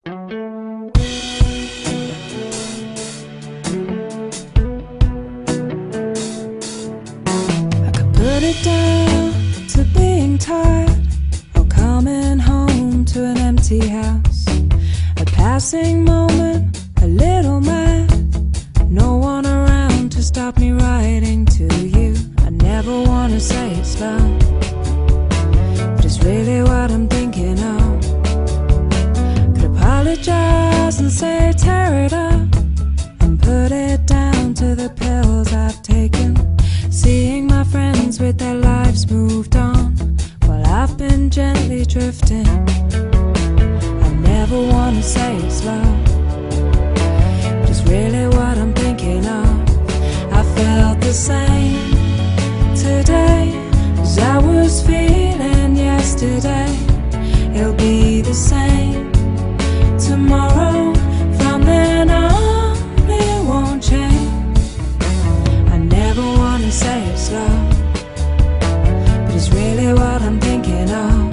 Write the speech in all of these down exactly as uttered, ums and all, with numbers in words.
Put it down to being tired, or coming home to an empty house. A passing moment, a little mad, no one around to stop me writing to you. I never wanna say it slow, but it's really what I'm thinking of. Could apologize and say tear it up, and put it down to the pills I've taken. Seeing my friends with their lives moved on, while I've been gently drifting. I never wanna say it slow, but it's really what I'm thinking of. I felt the same today as I was feeling yesterday. It'll be the same tomorrow. From then on it won't change. I never wanna say it slow, but it's really what I'm thinking of.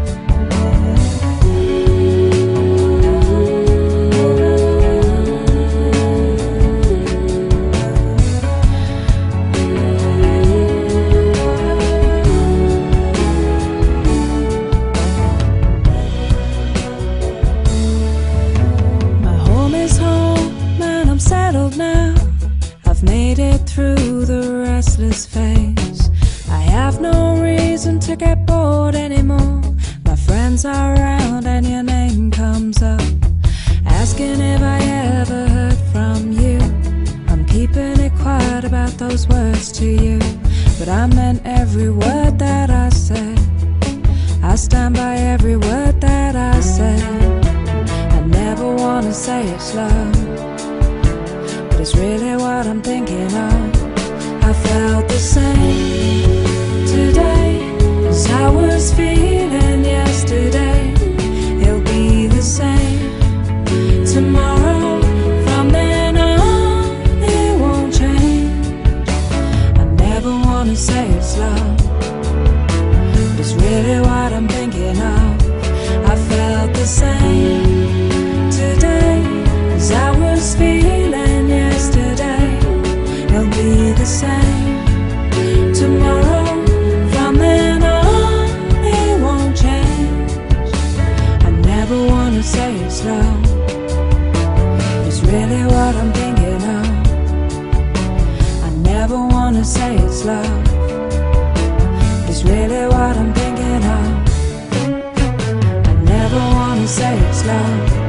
My home is home, man, I'm settled now. I've made it through the restless phase. I have no reason to get bored anymore. My friends are around and your name comes up, asking if I ever heard from you. I'm keeping it quiet about those words to you, but I meant every word that I said. I stand by every word that I said. I never wanna say it slow, but it's really what I'm thinking of. I felt the same today as I was feeling yesterday. It'll be the same tomorrow. From then on it won't change. I never wanna say it slow, but it's really what I'm thinking of. I felt the same today as I was feeling yesterday. It'll be the same tomorrow. From then on it won't change. I never wanna say it slow, it's really what I'm thinking of. I never wanna say it slow, it's really what I'm thinking of. I never wanna say it slow.